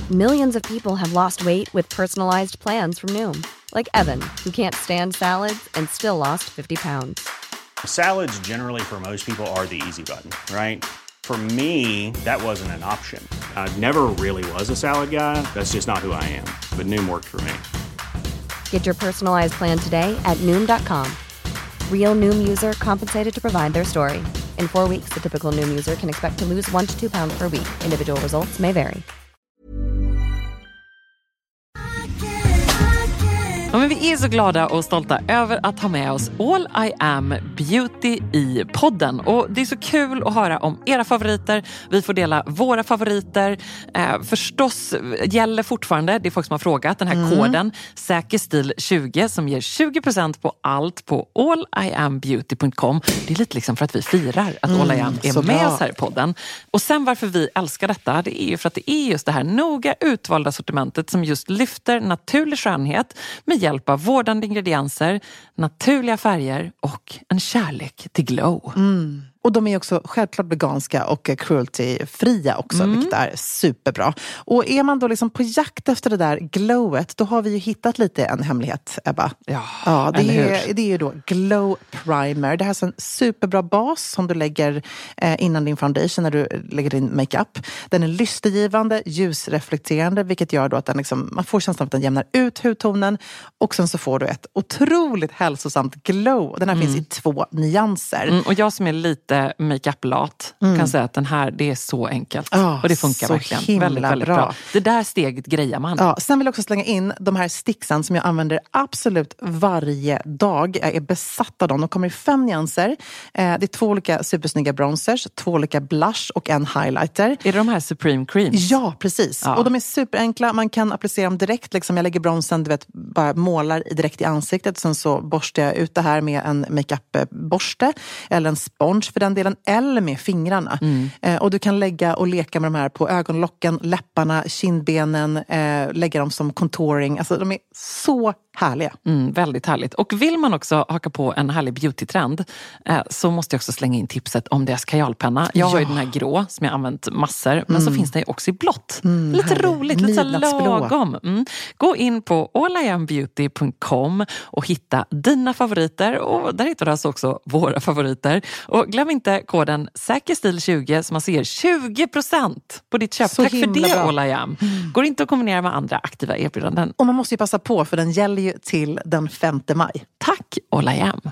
Millions of people have lost weight with personalized plans from Noom. Like Evan, who can't stand salads and still lost 50 pounds. Salads generally for most people are the easy button, right? For me, that wasn't an option. I never really was a salad guy. That's just not who I am. But Noom worked for me. Get your personalized plan today at Noom.com. Real Noom user compensated to provide their story. In 4 weeks, the typical Noom user can expect to lose 1 to 2 pounds per week. Individual results may vary. Ja, men vi är så glada och stolta över att ha med oss All I Am Beauty i podden. Och det är så kul att höra om era favoriter. Vi får dela våra favoriter. Förstås gäller fortfarande, det är folk som har frågat, den här koden SÄKERSTIL20 som ger 20% på allt på alliambeauty.com. Det är lite liksom för att vi firar att All I Am är med oss här i podden. Och sen varför vi älskar detta, det är ju för att det är just det här noga utvalda sortimentet som just lyfter naturlig skönhet med hjälp av vårdande ingredienser, naturliga färger och en kärlek till glow. Och de är också självklart veganska och cruelty-fria också, vilket är superbra. Och är man då liksom på jakt efter det där glowet, då har vi ju hittat lite en hemlighet, Ebba. Ja, det är ju då Glow Primer. Det här är en superbra bas som du lägger innan din foundation när du lägger din makeup. Den är lystergivande, ljusreflekterande, vilket gör då att den liksom, man får känslan att den jämnar ut hudtonen och sen så får du ett otroligt hälsosamt glow. Den här finns i 2 nyanser. Och jag som är lite makeup-lat kan säga att den här, det är så enkelt. Och det funkar verkligen. Väldigt, väldigt bra. Det där steget grejar man. Ja, sen vill jag också slänga in de här sticksen som jag använder absolut varje dag. Jag är besatt av dem. De kommer i 5 nyanser. Det är 2 olika supersnygga bronzers, 2 olika blush och en highlighter. Är det de här Supreme Creams? Ja, precis. Ja. Och de är superenkla. Man kan applicera dem direkt. Liksom jag lägger bronzen, du vet, bara målar direkt i ansiktet. Sen så borstar jag ut det här med en makeup-borste eller en sponge för den delen, eller med fingrarna. Och du kan lägga och leka med de här på ögonlocken, läpparna, kindbenen, lägga dem som contouring. Alltså de är så härliga. Väldigt härligt. Och vill man också haka på en härlig beauty-trend så måste jag också slänga in tipset om deras kajalpenna. Jag har ju den här grå som jag använt massor, men så finns det ju också i blått. Lite härligt. roligt, lite så lagom. Gå in på alliambeauty.com och hitta dina favoriter, och där hittar du alltså också våra favoriter. Och glöm inte koden SÄKERSTIL20 som man ser 20% på ditt köp. Så tack för det, bra. All I Am. Går inte att kombinera med andra aktiva erbjudanden. Och man måste ju passa på, för den gäller ju till den 5 maj. Tack, All I Am.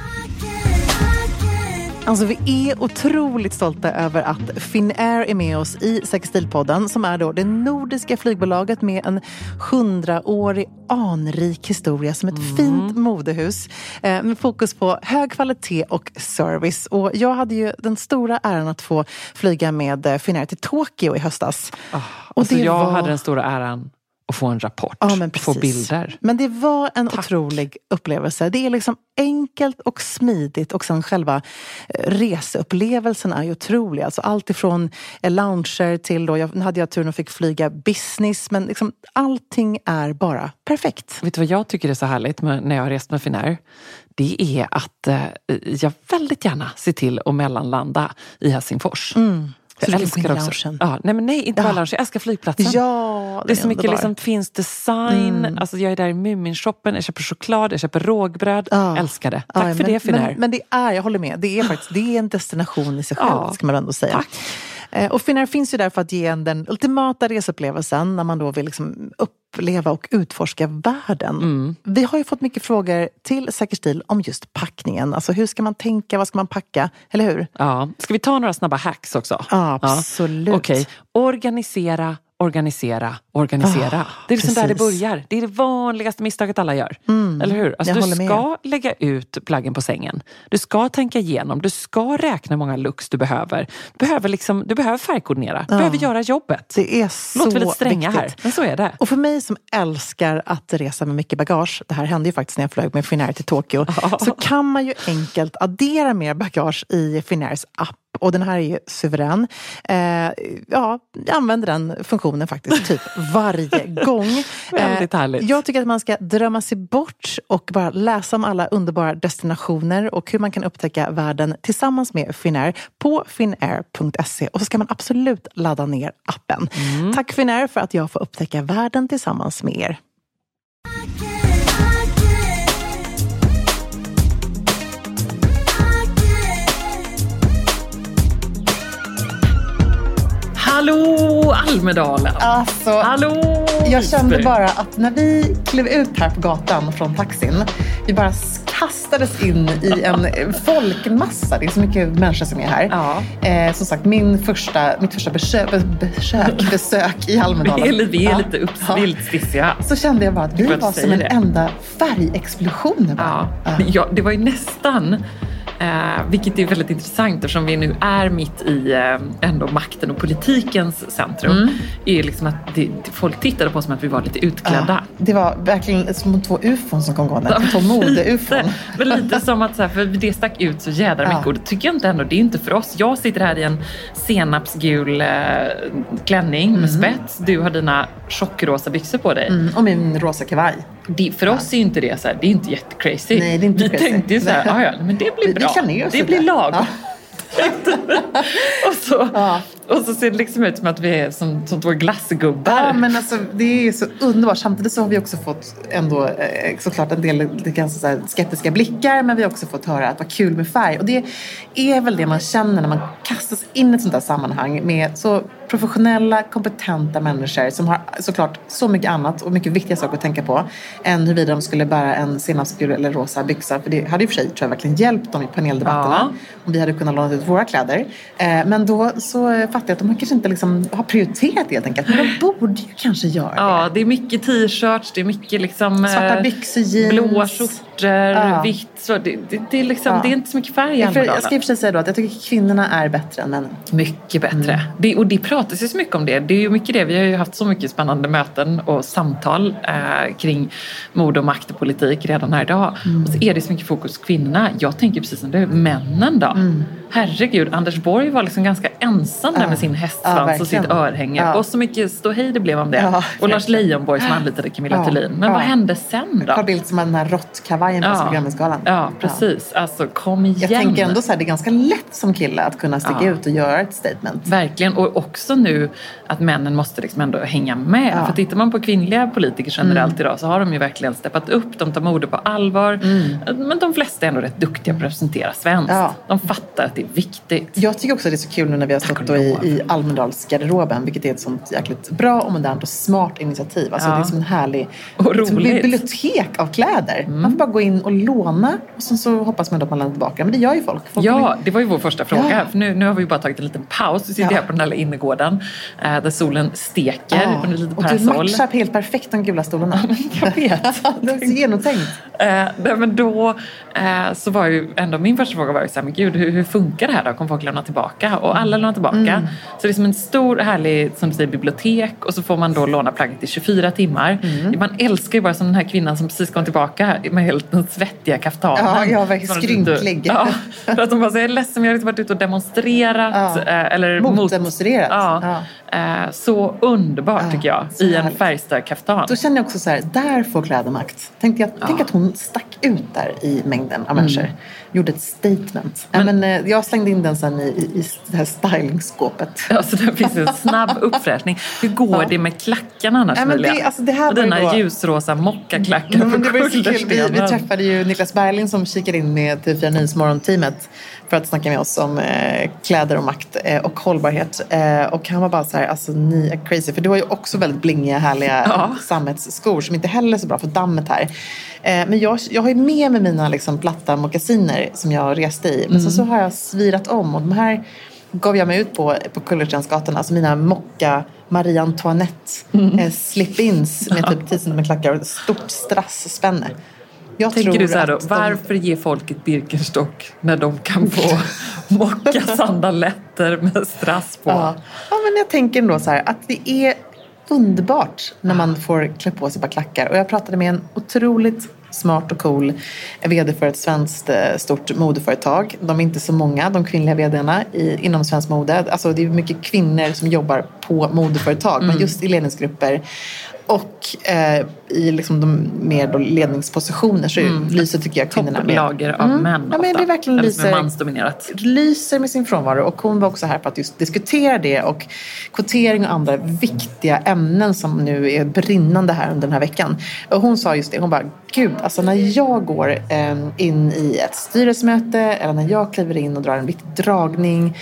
Alltså vi är otroligt stolta över att Finnair är med oss i SÄKERSTIL-podden, som är då det nordiska flygbolaget med en 100-årig anrik historia som ett fint modehus med fokus på hög kvalitet och service. Och jag hade ju den stora äran att få flyga med Finnair till Tokyo i höstas. Och jag hade den stora äran och få en rapport, få bilder. Men det var en otrolig upplevelse. Det är liksom enkelt och smidigt, och sen själva reseupplevelsen är ju otrolig. Alltså allt ifrån lounger till då, hade jag turen och fick flyga business, men liksom allting är bara perfekt. Vet du vad jag tycker är så härligt när jag har rest med Finnair? Det är att jag väldigt gärna ser till att mellanlanda i Helsingfors. Jag älskar också. Nej, inte bara lounge. Jag älskar flygplatsen. Ja, det är så mycket liksom, finns design. Alltså jag är där i Muminshoppen, jag köper choklad, jag köper rågbröd. Älskar det. Tack för det, Finnair. Men det är, jag håller med. Det är faktiskt, det är en destination i sig själv, ska man ändå säga. Tack. Och Finnair finns ju där för att ge en den ultimata reseupplevelsen när man då vill liksom uppleva och utforska världen. Vi har ju fått mycket frågor till SÄKERSTIL om just packningen. Alltså hur ska man tänka, vad ska man packa, eller hur? Ja, ska vi ta några snabba hacks också? Ja, absolut. Okej, organisera. Det är liksom där det börjar. Det är det vanligaste misstaget alla gör. Eller hur? Alltså, du ska lägga ut plaggen på sängen. Du ska tänka igenom. Du ska räkna många looks du behöver. Du behöver färgkoordinera. Du behöver göra jobbet. Det är så låter väldigt stränga viktigt här, men så är det. Och för mig som älskar att resa med mycket bagage, det här hände ju faktiskt när jag flög med Finnair till Tokyo, så kan man ju enkelt addera mer bagage i Finnairs app. och den här är ju suverän. Jag använder den funktionen faktiskt typ varje gång. Väldigt härligt. Jag tycker att man ska drömma sig bort och bara läsa om alla underbara destinationer och hur man kan upptäcka världen tillsammans med Finnair på finnair.se. Och så ska man absolut ladda ner appen. Tack Finnair för att jag får upptäcka världen tillsammans med er. Hallå Almedalen! Alltså, hallå! Jag kände bara att när vi klev ut här på gatan från taxin, vi bara kastades in i en folkmassa. Det är så mycket människor som är här. Ja. Som sagt, mitt första besök i Almedalen. Vi är lite uppsvilt stissiga. Så kände jag bara att vi var som en enda färgexplosion. Ja, det var ju nästan... vilket är väldigt intressant eftersom vi nu är mitt i ändå makten och politikens centrum. Är liksom att folk tittade på oss som att vi var lite utklädda. Ja, det var verkligen som 2 ufon som kom gående. 2 mode-ufon. Men lite som att så här, för det stack ut så jädra mycket. Och det tycker jag inte ändå, det är inte för oss. Jag sitter här i en senapsgul klänning med spets. Du har dina tjockrosa byxor på dig. Och min rosa kavaj. För oss är ju inte det så här, det är inte jättecrazy. Nej, det är inte vi crazy. tänkte ju så här, men det blir bra. Det blir lag. Ja. och så ser det liksom ut som att vi är som 2 glassgubbar. Ja, men alltså det är så underbart. Samtidigt så har vi också fått ändå såklart en del ganska så här skeptiska blickar, men vi har också fått höra att det var kul med färg. Och det är väl det man känner när man kastas in i ett sånt där sammanhang med så professionella, kompetenta människor som har såklart så mycket annat och mycket viktiga saker att tänka på än huruvida de skulle bära en senapsgul eller rosa byxa. För det hade ju för sig, tror jag, verkligen hjälpt dem i paneldebatterna om vi hade kunnat låna ut våra kläder. Men då så fattar jag att de kanske inte liksom har prioriterat det helt enkelt. Men de borde ju kanske göra det. Ja, det är mycket t-shirts, det är mycket liksom svarta byxor, jeans, blåa skjortor, vitt. Så det är liksom, det är inte så mycket färg i Almedalen. Jag ska i och för sig säga då att jag tycker kvinnorna är bättre än männen. Mycket bättre. Och det pratas ju så mycket om det. Det är ju mycket det. Vi har ju haft så mycket spännande möten och samtal kring mode och makt och politik redan här idag. Och så är det så mycket fokus på kvinnorna. Jag tänker precis som du. Männen då? Herregud, Anders Borg var liksom ganska ensam där med sin hästsvans och sitt örhänge. Och så mycket ståhej det blev om det. Och Lars Leijonborg som anlitade Camilla Thulin. Men vad hände sen då? Carl Bildt som den här råttkavajen på Grammisgalan. Ja, precis. Alltså, kom igen. Jag tänker ändå så här, det är ganska lätt som kille att kunna sticka ut och göra ett statement. Verkligen. Och också nu att männen måste liksom ändå hänga med. För tittar man på kvinnliga politiker generellt idag så har de ju verkligen steppat upp. De tar mode på allvar. Men de flesta är ändå rätt duktiga på att representera svenskt. De fattar att det är viktigt. Jag tycker också att det är så kul nu när vi har stått då i Almedalsgarderoben, vilket är ett sånt jäkligt bra och modernt och smart initiativ. Alltså det är som en härlig bibliotek av kläder. Man får bara gå in och låna och så hoppas man att man lämnar tillbaka. Men det gör ju folk. Det var ju vår första fråga. För nu har vi ju bara tagit en liten paus. Vi sitter här på den här innergården där solen steker under lite parasoll. Och du matchar helt perfekt de gula stolarna. Jag vet. Det är så genomtänkt. Men då så var ju ändå min första fråga var ju så här, men gud, hur funkar det här då? Kommer folk lämna tillbaka? Och alla lämnar tillbaka. Så det är som en stor härlig, som du säger, bibliotek. Och så får man då låna plagget i 24 timmar. Man älskar ju bara som den här kvinnan som precis kom tillbaka med helt den svettiga kaftanen. Ja, jag var skrynklig. Ja, för att de bara säger, jag är ledsen, jag har liksom varit ute och demonstrerat. Eller motdemonstrerat. Så underbart tycker jag. I en färgstark kaftan. Då känner jag också så här, där får klädermakt. Tänk att hon stack ut där i mängden av människor. Gjorde ett statement. Men jag slängde in den sen i det här stylingskåpet. Ja, så det finns en snabb uppfräschning. Hur går det med klackarna annars? Det här var dina ljusrosa mockaklackar på vi träffade ju Niklas Berling som kikade in med TV4 Nyhetsmorgon-teamet för att snacka med oss om kläder och makt och hållbarhet. Och han var bara så här, alltså ni är crazy. För du har ju också väldigt blingiga, härliga sammetsskor som inte heller är så bra för dammet här. Men jag har ju med mig mina liksom platta mockasiner som jag reste i. Men så har jag svirat om och de här gav jag mig ut på Kullerstensgatan. Alltså mina mocka Marie Antoinette slip-ins med typ 10 cm klackar och ett stort strassspänne. Tänker du så här då, varför ge folk ett Birkenstock när de kan få mocka sandaletter med strass på? Ja, men jag tänker ändå så här att det är underbart när man får klä på sig bara klackar. Och jag pratade med en otroligt smart och cool vd för ett svenskt stort modeföretag. De är inte så många, de kvinnliga vdarna inom svensk mode. Alltså det är mycket kvinnor som jobbar på modeföretag, men just i ledningsgrupper och i liksom de mer då ledningspositioner så lyser, tycker jag, kvinnorna med. Topplager av män ofta. Men det är verkligen lyser med sin frånvaro. Och hon var också här för att just diskutera det och kvotering och andra viktiga ämnen som nu är brinnande här under den här veckan. Och hon sa just det, hon bara, gud, alltså när jag går in i ett styrelsemöte eller när jag kliver in och drar en viktig dragning,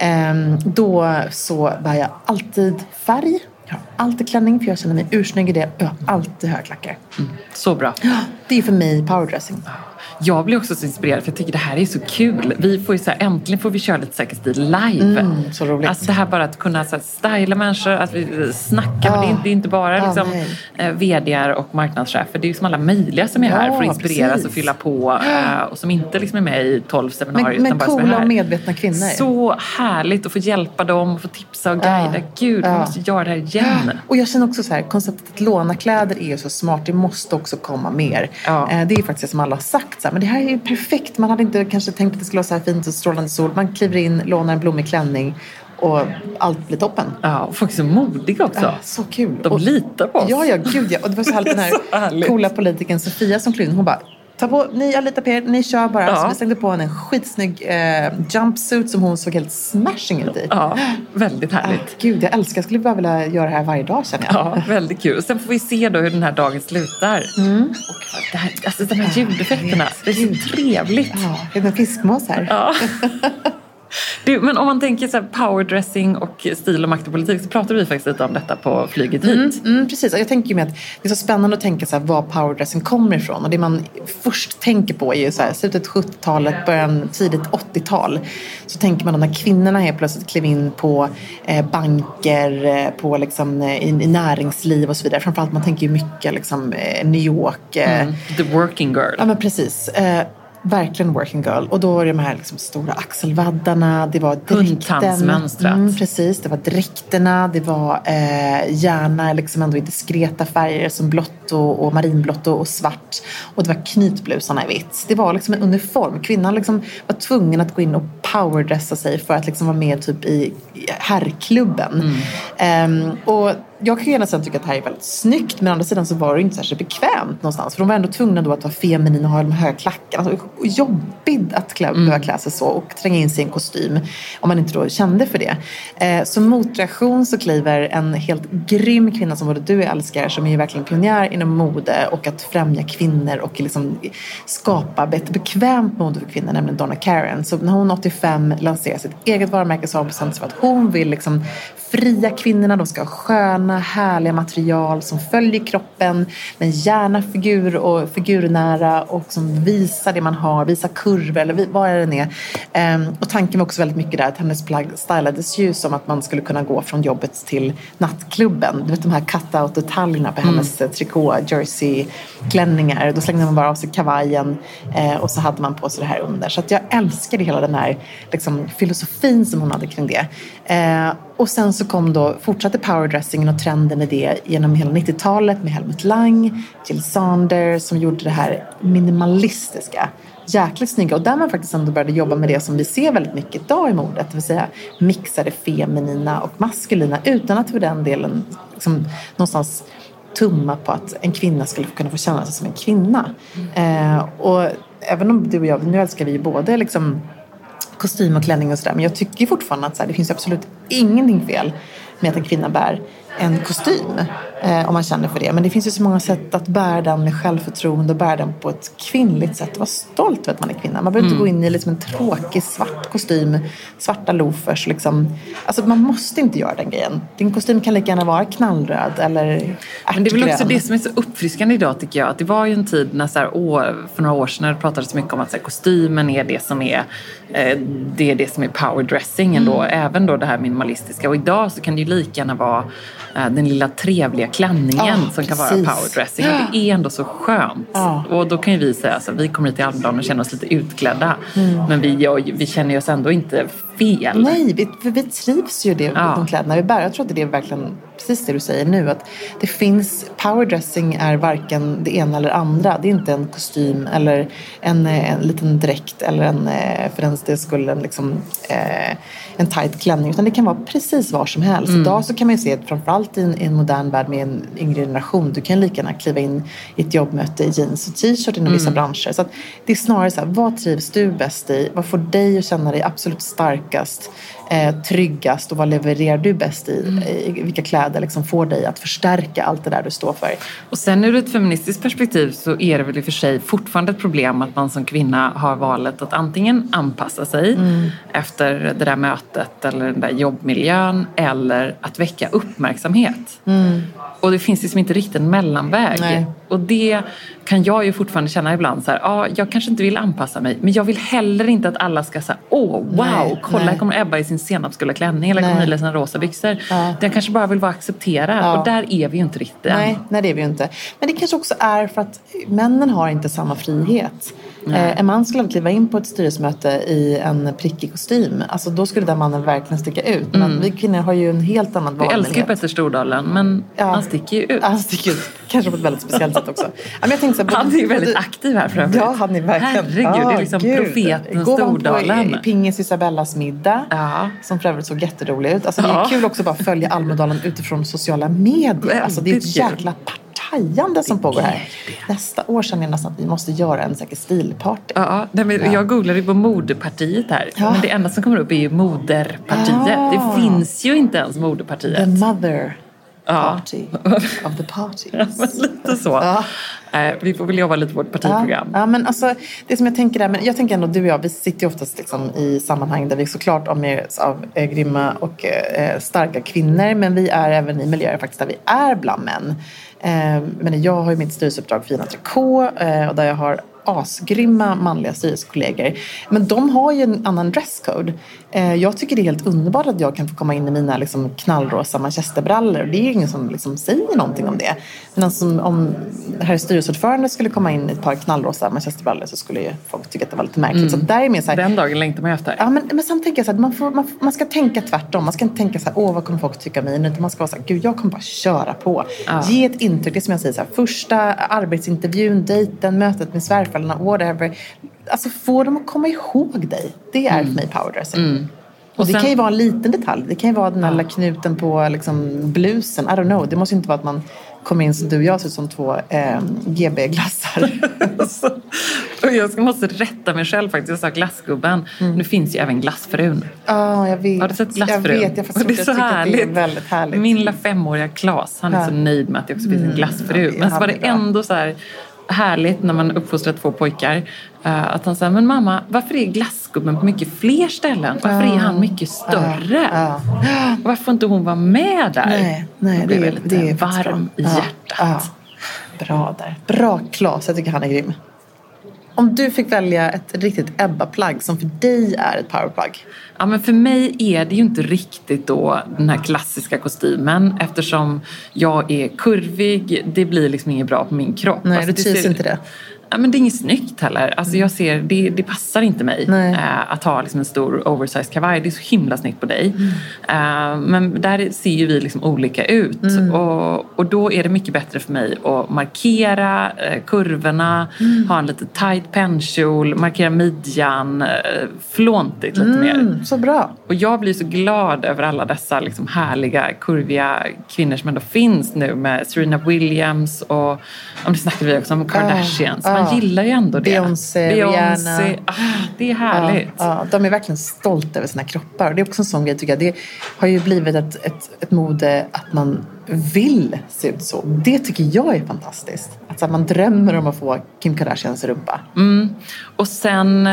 då så bär jag alltid färg. Jag har alltid klänning för jag känner mig ursnygg i det. Jag har alltid högklackar. Så bra. Det är för mig powerdressing. Jag blir också så inspirerad för jag tycker det här är så kul. Vi får ju så här, äntligen får vi köra lite säker stil live. Så roligt. Alltså det här bara att kunna så här, styla människor, att vi snackar. Men det är inte bara liksom, vd:ar och marknadschefer. Det är ju som alla möjliga som är här för att inspireras och fylla på. Och som inte liksom är med i 12 seminarier. Men coola och medvetna kvinnor. Så härligt att få hjälpa dem och få tipsa och guida. Gud, vi måste göra det här igen. Och jag känner också så här, konceptet att låna kläder är ju så smart. Det måste också komma mer. Det är faktiskt som alla har sagt. Men det här är ju perfekt. Man hade inte kanske tänkt att det skulle vara så här fint och strålande sol. Man kliver in, lånar en blommig klänning och allt blir toppen. Ja, och folk är så modiga också. Så kul. De litar på oss. Ja, gud ja. Och det var så härligt den här coola politikern Sofia som klev in. Hon bara, ta på, jag litar på er, ni kör bara. Så vi slängde på henne en skitsnygg jumpsuit som hon såg helt smashing ut i. Ja, väldigt härligt. Gud, jag älskar. Jag skulle bara vilja göra det här varje dag, känner jag. Ja, väldigt kul. Sen får vi se då hur den här dagen slutar. Och det här, alltså de här ljudeffekterna, det är så trevligt. Ja, det är en fiskmås här. Ja. Du, men om man tänker så här powerdressing och stil och makt och politik så pratar vi faktiskt lite om detta på flyget hit. Precis, och jag tänker ju med att det är så spännande att tänka så här, var powerdressing kommer ifrån. Och det man först tänker på är ju så här, slutet 70-talet, början tidigt 80-tal. Så tänker man när kvinnorna helt plötsligt klev in på banker, på liksom, i näringsliv och så vidare. Framförallt man tänker ju mycket liksom, New York. The working girl. Ja, men precis. Verkligen working girl. Och då var det de här liksom stora axelvaddarna. Det var dräkten. Hundtandsmönstrat. Precis, det var dräkterna. Det var gärna liksom ändå i diskreta färger som blått och marinblått och svart. Och det var knytblusarna i vitt. Det var liksom en uniform. Kvinnan liksom var tvungen att gå in och powerdressa sig för att liksom vara med typ i herrklubben. Och jag kan gärna tycka att det här är väldigt snyggt, men å andra sidan så var det inte särskilt bekvämt någonstans. För de var ändå tvungna då att vara feminin och ha de här klackarna. Alltså, jobbigt att behöva klä sig så och tränga in sig i en kostym om man inte då kände för det. Så motreaktion så kliver en helt grym kvinna som både du älskar, som är ju verkligen pionjär inom mode och att främja kvinnor och liksom skapa ett bekvämt mode för kvinnor, nämligen Donna Karan. Så när hon 85 lanserar sitt eget varumärke så har hon bestämt sig för att hon vill liksom fria kvinnorna. De ska ha sköna, härliga material som följer kroppen, men gärna figurnära och som visar det man har, visar kurvor eller vad är det är. Och tanken var också väldigt mycket där att hennes plagg stylades ju som att man skulle kunna gå från jobbet till nattklubben. Du vet de här cut-out-detaljerna på hennes trikå, jersey-klänningar. Då slängde man bara av sig kavajen och så hade man på sig det här under. Så att jag älskade hela den här liksom, filosofin som hon hade kring det. Och sen så fortsatte powerdressingen och trenden i det genom hela 90-talet med Helmut Lang, Jill Sander som gjorde det här minimalistiska, jäkligt snygga. Och där man faktiskt ändå började jobba med det som vi ser väldigt mycket idag i modet. Det vill säga mixade feminina och maskulina utan att för den delen liksom, någonstans tumma på att en kvinna skulle kunna få känna sig som en kvinna. Och även om du och jag, nu älskar vi ju både liksom kostym och klänning och sådär. Men jag tycker fortfarande att så här, det finns absolut ingenting fel med att en kvinna bär en kostym. Om man känner för det. Men det finns ju så många sätt att bära den med självförtroende och bära den på ett kvinnligt sätt. Var stolt över att man är kvinna. Man behöver inte gå in i liksom en tråkig svart kostym. Svarta loafers. Liksom. Alltså man måste inte göra den grejen. Din kostym kan lika gärna vara knallröd eller ärtgrön. Men det är väl också det som är så uppfriskande idag tycker jag. Att det var ju en tid när, så här, för några år sedan när det pratades så mycket om att så här, kostymen är det som är powerdressing ändå. Även då det här minimalistiska. Och idag så kan det ju lika gärna vara den lilla trevliga klänningen som kan vara powerdressing. Och det är ändå så skönt. Och då kan ju vi säga att vi kommer hit till Almedalen och känner oss lite utklädda. Men vi känner oss ändå inte fel. Nej, vi trivs ju det de kläderna vi bär. Jag tror att det är verkligen precis det du säger nu. Att det finns, powerdressing är varken det ena eller andra. Det är inte en kostym eller en liten dräkt eller för den skull en tight klänning. Utan det kan vara precis var som helst. Idag så kan man ju se att framförallt i en modern värld med en yngre generation, du kan lika gärna kliva in i ett jobbmöte i jeans och t-shirt inom vissa branscher. Så att det är snarare så här, vad trivs du bäst i? Vad får dig att känna dig absolut starkast, tryggast, och vad levererar du bäst i vilka kläder liksom får dig att förstärka allt det där du står för. Och sen ur ett feministiskt perspektiv så är det väl i och för sig fortfarande ett problem att man som kvinna har valet att antingen anpassa sig efter det där mötet eller den där jobbmiljön, eller att väcka uppmärksamhet. Och det finns liksom inte riktigt en mellanväg. Nej. Och det kan jag ju fortfarande känna ibland så här, jag kanske inte vill anpassa mig, men jag vill heller inte att alla ska säga, kolla, här kommer Ebba i sin senapsgula klänning eller kommer Nila i sina rosa byxor. Den kanske bara vill vara accepterad, och där är vi ju inte riktigt än. Nej, det är vi ju inte. Men det kanske också är för att männen har inte samma frihet. En man skulle kliva in på ett styrelsemöte i en prickig kostym. Alltså då skulle den mannen verkligen sticka ut. Men vi kvinnor har ju en helt annan valmöjlighet. Vi älskar ju Petter Stordalen, men han sticker ju ut. Han sticker ut, kanske på ett väldigt speciellt sätt också. Men jag tänkte så här, han är ju väldigt aktiv här framför. Ja, han är verkligen. Herregud, det är liksom profeten Stordalen. Gå på Pingis Isabellas middag, som för övrigt såg jätterolig ut. Alltså det är kul också bara följa Almedalen utifrån sociala medier. Alltså det är ett jäkla partajande som pågår här. Nästa år känner jag nästan att vi måste göra en säker stilparty. Jag googlade på moderpartiet här. Men det enda som kommer upp är ju moderpartiet. Det finns ju inte ens moderpartiet. The mother party of the parties. Lite så. Vi får väl jobba lite på vårt partiprogram. Ja, men alltså, det som jag tänker där, men jag tänker ändå, du och jag, vi sitter ju oftast liksom i sammanhang där vi såklart omges av grymma och starka kvinnor, men vi är även i miljöer faktiskt där vi är bland män. Men jag har ju mitt styrelseuppdrag Fina Trikå, och där jag har asgrymma manliga styrelsekollegor. Men de har ju en annan dresscode. Jag tycker det är helt underbart att jag kan få komma in i mina liksom knallrosa manchesterbrallor. Och det är ju ingen som liksom säger någonting om det. Men alltså, om herr styrelseordförande skulle komma in i ett par knallrosa manchesterbrallor så skulle ju folk tycka att det var lite märkligt. Så där är mer så här, den dagen längtar man efter. Ja, men sen tänker jag så här, man ska tänka tvärtom. Man ska inte tänka så här, vad kommer folk tycka mig? Utan man ska vara så här, gud, jag kommer bara köra på. Ge ett intryck, det som jag säger så här, första arbetsintervjun, dejten, mötet med svärföräldrarna, whatever. Alltså få dem att komma ihåg dig. Det är för mig powerdressing. Och det kan ju vara en liten detalj. Det kan ju vara den här knuten på liksom blusen. I don't know. Det måste inte vara att man kommer in som du och jag ser ut som två GB-glassar. Och jag måste rätta mig själv faktiskt. Jag sa glassgubben. Nu finns ju även glassfrun. Jag vet. Har du sett glassfrun? Jag vet. Jag det är så härligt. Det är väldigt härligt. Min lilla 5-åriga Klas, han är så nöjd med att det också finns en glassfru. Men så var det ändå så här härligt när man uppfostrar 2 pojkar, att han säger, men mamma, varför är glassgubben på mycket fler ställen? Varför är han mycket större? Och varför får inte hon vara med där? Nej, det är varm i hjärtat. Bra där. Bra Klas, jag tycker han är grym. Om du fick välja ett riktigt Ebba-plagg som för dig är ett powerplagg. Ja, men för mig är det ju inte riktigt då den här klassiska kostymen, eftersom jag är kurvig. Det blir liksom inget bra på min kropp. Nej, alltså, du trivs inte det. Ja, men det är inget snyggt heller. Alltså jag ser, det passar inte mig att ha liksom en stor oversized kavaj. Det är så himla snyggt på dig. Men där ser ju vi liksom olika ut. Och då är det mycket bättre för mig att markera kurvorna, ha en lite tight pennkjol, markera midjan, flåntigt lite mer. Så bra. Och jag blir så glad över alla dessa liksom härliga, kurviga kvinnor som ändå finns nu, med Serena Williams och om det snackade vi också om Kardashians. Man gillar ju ändå det. Beyoncé. Rihanna. Det är härligt. De är verkligen stolta över sina kroppar. Och det är också en sån grej, tycker jag. Det har ju blivit ett mode att man vill se ut så. Det tycker jag är fantastiskt. Att man drömmer om att få Kim Kardashians rumpa. Och sen,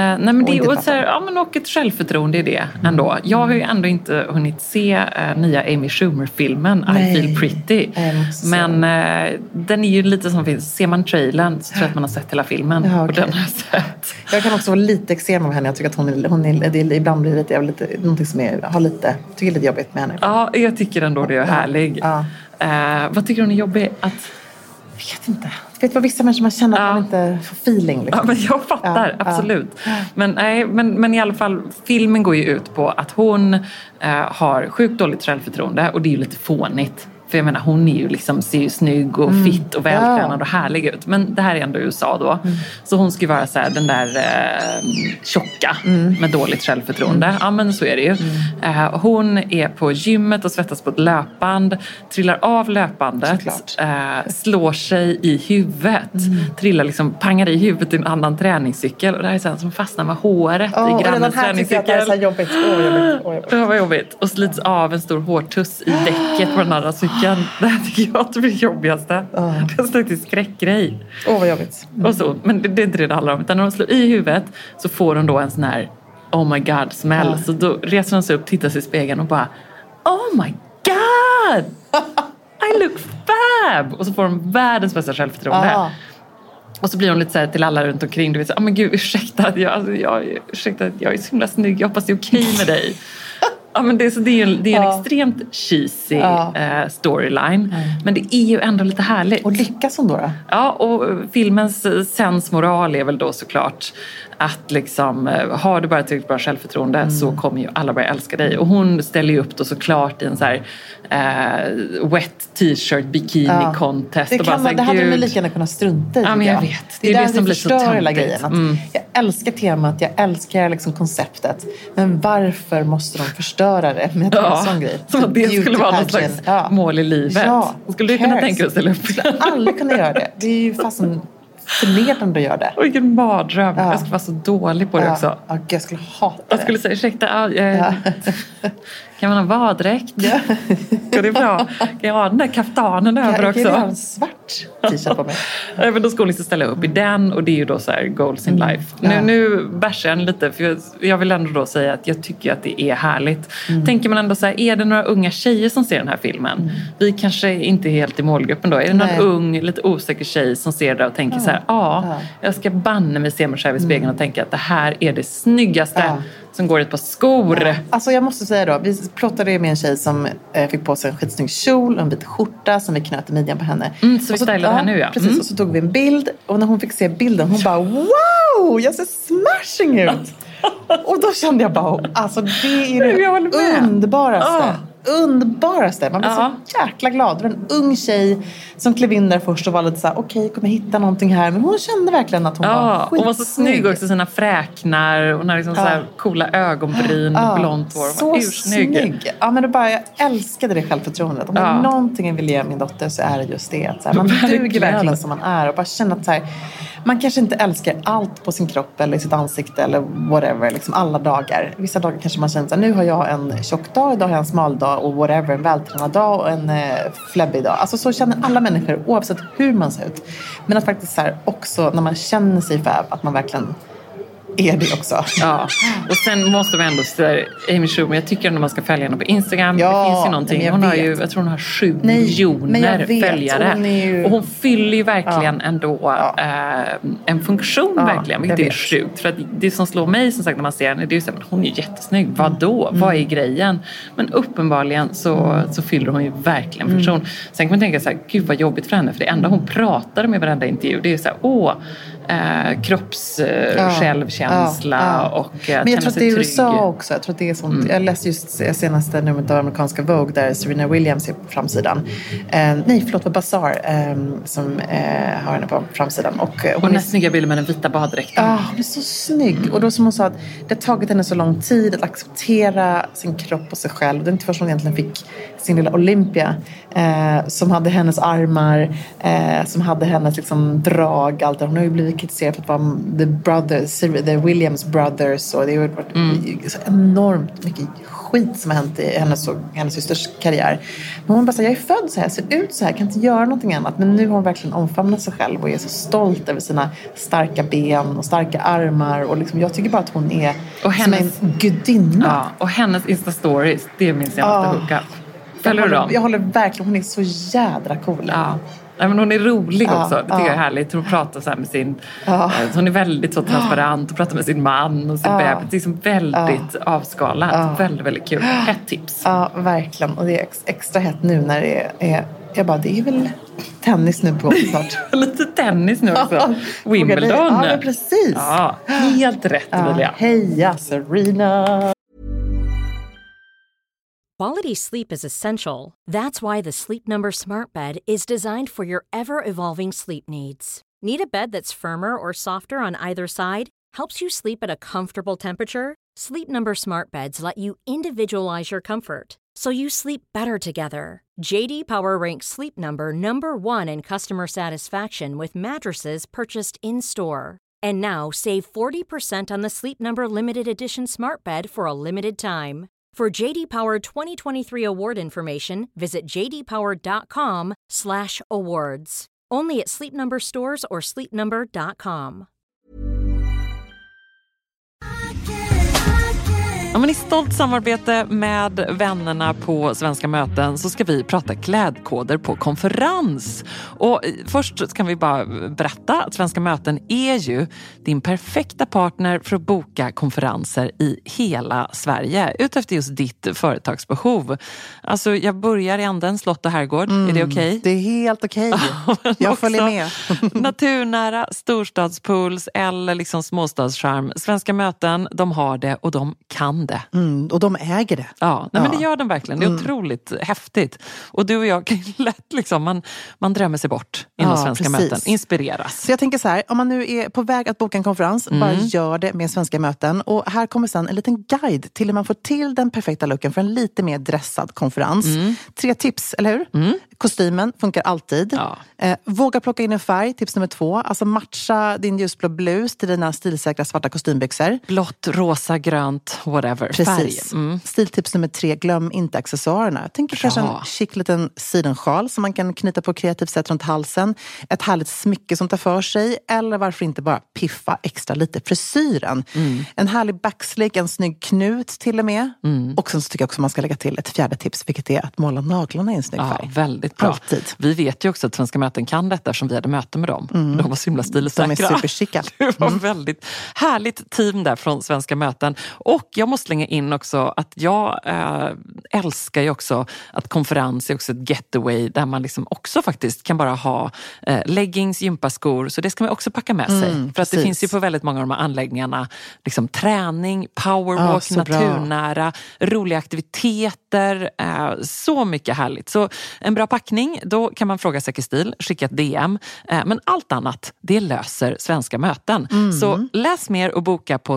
och ett självförtroende i det ändå. Jag har ju ändå inte hunnit se nya Amy Schumer-filmen I Feel Pretty. Men den är ju lite som finns. Ser man trailern så tror jag att man har sett hela filmen. Ja, okay. Och den har jag sett. Jag kan också vara lite extrem av henne. Jag tycker att hon är ibland blir lite någonting som tycker lite jobbigt med henne. Ja, jag tycker ändå det är härlig. Vad tycker hon är jobbigt att... vet inte. Vet vad vissa människor man känner att man inte får feeling. Liksom. Ja, men jag fattar, absolut. Men i alla fall, filmen går ju ut på att hon har sjukt dåligt självförtroende. Och det är ju lite fånigt. För jag menar, hon är ju liksom, ser ju snygg och fit och vältränad och härlig ut. Men det här är ändå USA då. Så hon ska ju vara så här, den där tjocka med dåligt självförtroende. Ja, men så är det ju. Hon är på gymmet och svettas på ett löpband. Trillar av löpbandet. Slår sig i huvudet. Trillar liksom, pangar i huvudet i en annan träningscykel. Och det här är så här som fastnar med håret i grannens träningscykel. Det är så jobbigt. Det var jobbigt. Och slits av en stor hårtuss i däcket på den andra cykeln. Det här tycker jag är det jobbigaste. Det är en slags skräckgrej. Vad jobbigt. Och så, men det är inte det det handlar om. Utan när de slår i huvudet så får hon då en sån här oh my god smäll. Så då reser hon sig upp, tittar sig i spegeln och bara oh my god! I look fab! Och så får hon världens bästa självförtroende. Och så blir hon lite så här till alla runt omkring. Du vet så, men gud, ursäkta att jag är så himla snygg. Jag hoppas det är okej med dig. Ja, men det är en extremt cheesy storyline. Men det är ju ändå lite härligt. Och lyckas hon då? Ja, och filmens sensmoral är väl då såklart att liksom, har du bara tillräckligt bra självförtroende så kommer ju alla börja älska dig. Och hon ställer ju upp då såklart i en så här wet t-shirt bikini contest. Det, och bara det hade man lika gärna kunnat strunta i. Ja, men jag vet. Det är det som blir så töntigt. Grejen. Jag älskar temat, jag älskar liksom konceptet. Men varför måste de förstöra det med en sån grej? Som att det skulle vara något slags mål i livet. Ja, skulle du kunna tänka dig att ställa upp? Jag skulle aldrig kunna göra det. Det är ju fasen förnedrande att göra det. Och vilken mardröm. Jag skulle vara så dålig på det också. Ja, jag skulle hata det. Jag skulle säga, ursäkta, kan man ha vaddräkt? Ja. Går det bra? Kan jag ha den där kaftanen över också? Jag har en svart t-shirt på mig. Men då ska hon liksom ställa upp i den. Och det är ju då så här goals in life. Nu bärsar jag lite. För jag vill ändå då säga att jag tycker att det är härligt. Tänker man ändå så här, är det några unga tjejer som ser den här filmen? Vi kanske inte är helt i målgruppen då. Är det någon ung, lite osäker tjej som ser det och tänker så här, jag ska banne mig se mig själv i spegeln och tänka att det här är det snyggaste som går i ett par skor. Ja. Alltså jag måste säga då, vi plottade med en tjej som fick på sig en skitsnygg kjol och en vit skjorta som vi knöt i midjan på henne. Så vi stylade här nu, Precis, och så tog vi en bild och när hon fick se bilden, hon bara wow, jag ser smashing ut. Och då kände jag bara, alltså det är det underbaraste. Underbaraste. Man blir så jäkla glad. Det var en ung tjej som klev in där först och var lite så här, okej, kommer jag hitta någonting här? Men hon kände verkligen att hon var skitsnygg. Hon var så snygg också, sina fräknar. Hon har liksom så här coola ögonbryn, blont hår. Så snygg. Ja, men jag älskade det självförtroendet. Om det är någonting jag vill ge min dotter så är det just det. Att så här, man duger verkligen som man är och bara känner att så här, man kanske inte älskar allt på sin kropp eller i sitt ansikte eller whatever, liksom alla dagar. Vissa dagar kanske man känner att nu har jag en tjock dag, idag har jag en smal dag och whatever, en vältränad dag och en fläbbig dag. Alltså så känner alla människor oavsett hur man ser ut. Men att faktiskt så här, också när man känner sig fab, att man verkligen är det också. Ja, och sen måste vi ändå säga Amy Schumer, jag tycker ändå man ska följa henne på Instagram. Det finns ju någonting. Hon har ju, jag tror hon har 7 miljoner följare. Och hon fyller ju verkligen ändå en funktion verkligen, vilket är sjukt. För att det som slår mig som sagt när man ser henne, det är ju så att hon är jättesnygg. Vadå? Vad är grejen? Men uppenbarligen så fyller hon ju verkligen en funktion. Sen kan man tänka så här, gud vad jobbigt för henne. För det enda hon pratar om i varenda intervju, det är så här, kroppssjälvkänsla och men jag tror att det är USA också. Jag tror att det är sånt. Jag läste just senaste numret av amerikanska Vogue där Serena Williams är på framsidan. Bazaar som har henne på framsidan. Och den här snygga bilden med den vita baddräkten. Hon är så snygg. Och då som hon sa att det har tagit henne så lång tid att acceptera sin kropp och sig själv. Det är inte först hon egentligen fick sin lilla Olympia som hade hennes armar, som hade hennes liksom drag, allt. Hon har ju blivit kritiserad för att vara the Williams Brothers, och det har varit så enormt mycket skit som har hänt i hennes systers karriär. Men hon bara säger, jag är född så här, ser ut så här, kan inte göra någonting annat. Men nu har hon verkligen omfamnat sig själv och är så stolt över sina starka ben och starka armar, och liksom, jag tycker bara att hon är som en gudinna. Ja, och hennes Insta-stories, det är min senaste hookup. Jag håller verkligen, hon är så jädra cool. Ja. Nej, men hon är rolig också. Det tycker jag är härligt. Hon pratar så här med sin... Hon är väldigt så transparent och pratar med sin man och sin bebis. Det är liksom väldigt avskalat. Väldigt, väldigt kul. Hett tips. Ja, verkligen. Och det är extra hett nu när det är... Jag bara, det är väl tennis nu på snart. Lite tennis nu också. Wimbledon. Ja, precis. Ja, helt rätt, Julia. Heja Serena. Quality sleep is essential. That's why the Sleep Number Smart Bed is designed for your ever-evolving sleep needs. Need a bed that's firmer or softer on either side? Helps you sleep at a comfortable temperature? Sleep Number Smart Beds let you individualize your comfort, so you sleep better together. JD Power ranks Sleep Number #1 in customer satisfaction with mattresses purchased in-store. And now save 40% on the Sleep Number Limited Edition Smart Bed for a limited time. For JD Power 2023 award information, visit jdpower.com/awards. Only at Sleep Number stores or sleepnumber.com. Ja, men i stolt samarbete med vännerna på Svenska möten så ska vi prata klädkoder på konferens. Och först kan vi bara berätta att Svenska möten är ju din perfekta partner för att boka konferenser i hela Sverige utefter just ditt företagsbehov. Alltså jag börjar i änden slott och herrgård. Är det okej? Det är helt okej. Jag följer med. Naturnära, storstadspuls eller liksom småstadscharm. Svenska möten, de har det och de kan det. Och de äger det. Ja, nej, men det gör de verkligen. Det är otroligt häftigt. Och du och jag kan lätt liksom, man drömmer sig bort inom Svenska möten. Inspireras. Så jag tänker så här, om man nu är på väg att boka en konferens, bara gör det med Svenska möten. Och här kommer sedan en liten guide till hur man får till den perfekta looken för en lite mer dressad konferens. 3 tips, eller hur? Kostymen funkar alltid. Ja. Våga plocka in en färg, tips nummer 2. Alltså matcha din ljusblå blus till dina stilsäkra svarta kostymbyxor. Blått, rosa, grönt, whatever. Precis. Stiltips nummer 3, glöm inte accessoarerna. Jag tänker kanske en chic liten sidensjal som man kan knyta på kreativt sätt runt halsen. Ett härligt smycke som tar för sig. Eller varför inte bara piffa extra lite frisyren. En härlig backslick, en snygg knut till och med. Och sen så tycker jag också man ska lägga till ett 4:e tips, vilket är att måla naglarna i en snygg färg. Ja, väldigt bra. Alltid. Vi vet ju också att Svenska möten kan detta som vi hade möte med dem. De var så himla stilsäkra. De är superchicka. Det var väldigt härligt team där från Svenska möten. Och jag måste slänga in också att jag älskar ju också att konferens är också ett getaway där man liksom också faktiskt kan bara ha leggings, gympaskor, så det ska man också packa med sig. För att det finns ju på väldigt många av de här anläggningarna liksom träning, powerwalk, naturnära, roliga aktiviteter, så mycket härligt. Så en bra packning, då kan man fråga Säker stil, skicka ett DM. Men allt annat, det löser Svenska möten. Så läs mer och boka på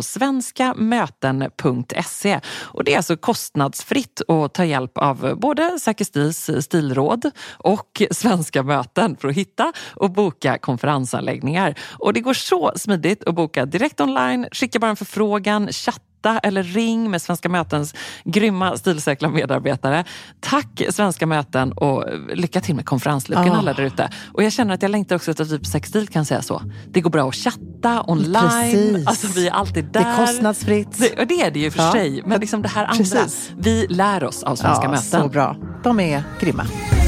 svenskamöten.se. Och det är alltså kostnadsfritt att ta hjälp av både Säker stils stilråd och Svenska möten för att hitta och boka konferensanläggningar. Och det går så smidigt att boka direkt online, skicka bara en förfrågan, chatta eller ring med Svenska mötens grymma stilsäkra medarbetare. Tack Svenska möten och lycka till med konferenslucken alla där ute. Och jag känner att jag längtar också att typ Säker stil kan säga så. Det går bra att chatta online. Precis. Alltså vi är alltid där. Det är kostnadsfritt. Och det är det ju för sig. Men liksom det här andra. Vi lär oss av Svenska möten. Så bra. De är grymma.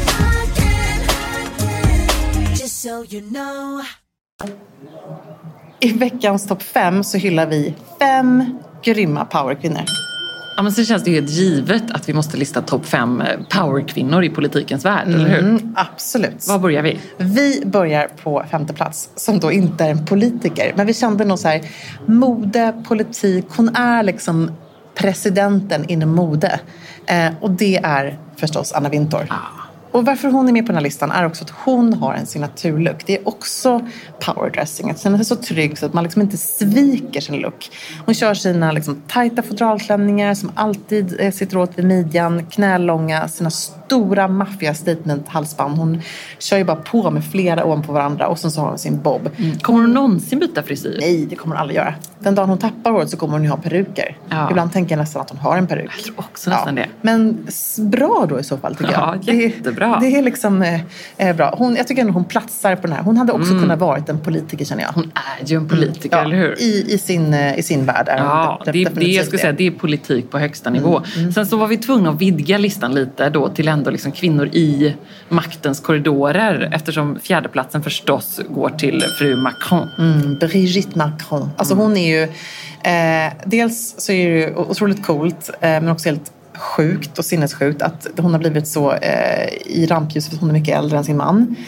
I veckans topp 5 så hyllar vi 5 grymma powerkvinnor. Ja, men så känns det ju helt givet att vi måste lista topp 5 powerkvinnor i politikens värld, eller hur? Absolut. Var börjar vi? Vi börjar på 5:e plats, som då inte är en politiker. Men vi kände nog så här, mode, politik, hon är liksom presidenten inom mode. Och det är förstås Anna Wintour. Och varför hon är med på den här listan är också att hon har en signaturlook. Det är också powerdressing. Att känna sig så trygg så att man liksom inte sviker sin look. Hon kör sina liksom tajta fodralklänningar som alltid sitter åt vid midjan. Knälånga, sina stora maffiga statement-halsband. Hon kör ju bara på med flera ovanpå varandra. Och sen så har hon sin bob. Kommer hon någonsin byta frisyr? Nej, det kommer hon aldrig göra. Den dagen hon tappar håret så kommer hon ju ha peruker. Ja. Ibland tänker jag nästan att hon har en peruk. Jag tror också nästan det. Men bra då i så fall tycker jag. Ja, jättebra. Det är liksom bra. Jag tycker ändå hon platsar på den här. Hon hade också kunnat varit en politiker, känner jag. Hon är ju en politiker, eller hur? I sin värld. Ja, det jag skulle säga, det är politik på högsta nivå. Sen så var vi tvungna att vidga listan lite då till ändå liksom kvinnor i maktens korridorer. Eftersom 4:e platsen förstås går till fru Macron. Brigitte Macron. Alltså hon är ju... dels så är det ju otroligt coolt, men också helt sjukt och sinnessjukt att hon har blivit så i rampljuset för att hon är mycket äldre än sin man.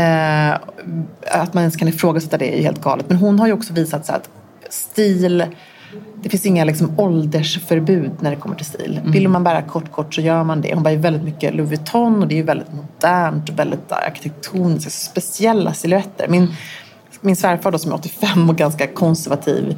Att man ens kan ifrågasätta det är helt galet. Men hon har ju också visat sig att stil, det finns inga liksom åldersförbud när det kommer till stil. Vill man bära kort så gör man det. Hon bär ju väldigt mycket Louis Vuitton och det är ju väldigt modernt och väldigt arkitektoniskt, speciella silhuetter. Min svärfar då, som är 85 och ganska konservativ,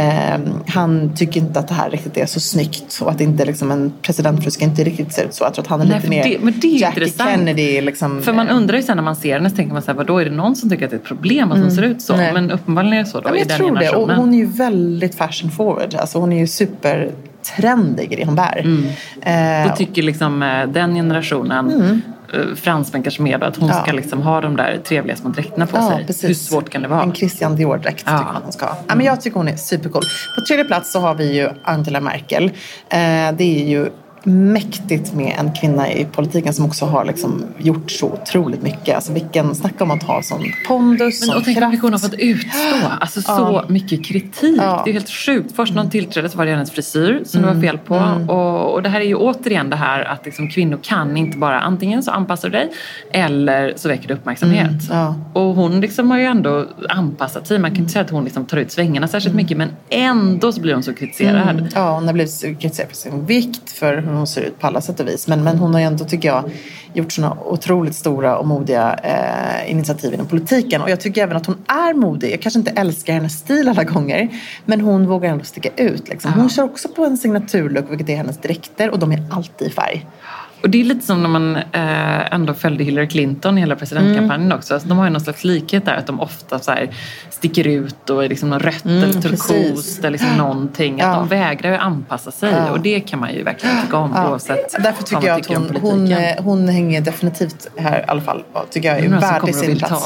han tycker inte att det här riktigt är så snyggt och att det inte liksom en presidentfru ska inte riktigt se ut så. Jag tror att han är lite mer det är Jackie intressant. Kennedy liksom, för man undrar ju sen när man ser henne så tänker man så här, vadå, är det någon som tycker att det är ett problem att hon ser ut så? Nej. Men uppenbarligen är det så då, i den tror generationen. det. Och hon är ju väldigt fashion forward. Alltså hon är ju supertrendig i det hon bär. Då tycker liksom den generationen fransmän kanske mer då, att hon ska liksom ha de där trevliga små dräkterna på sig. Precis. Hur svårt kan det vara? En Christian Dior-dräkt tycker man hon ska ha. Men jag tycker hon är supercool. På tredje plats så har vi ju Angela Merkel. Det är ju mäktigt med en kvinna i politiken som också har liksom gjort så otroligt mycket. Alltså snacka om att ha sån pondus, och tänk att hon har fått utstå alltså så mycket kritik. Det är helt sjukt. Först när hon tillträdde så var det hennes frisyr som det var fel på. Och det här är ju återigen det här att liksom kvinnor kan inte bara antingen så anpassar du dig eller så väcker du uppmärksamhet. Och hon liksom har ju ändå anpassat sig. Man kan inte säga att hon liksom tar ut svängarna särskilt mycket, men ändå så blir hon så kritiserad. Ja, hon har blivit kritiserad för sin vikt, för hur hon ser ut på alla sätt och vis. Men hon har ju ändå, tycker jag, gjort såna otroligt stora och modiga initiativ inom politiken. Och jag tycker även att hon är modig. Jag kanske inte älskar hennes stil alla gånger, men hon vågar ändå sticka ut. Liksom. Hon kör också på en signaturlook, vilket är hennes dräkter, och de är alltid i färg. Och det är lite som när man ändå följde Hillary Clinton i hela presidentkampanjen också. Alltså, de har ju någon slags likhet där, att de ofta så här sticker ut och är liksom något rött eller turkost eller liksom någonting. Att de vägrar ju anpassa sig. Och det kan man ju verkligen tycka om oavsett. Därför tycker jag att hon hänger definitivt här i alla fall. Tycker jag är värd i sin plats.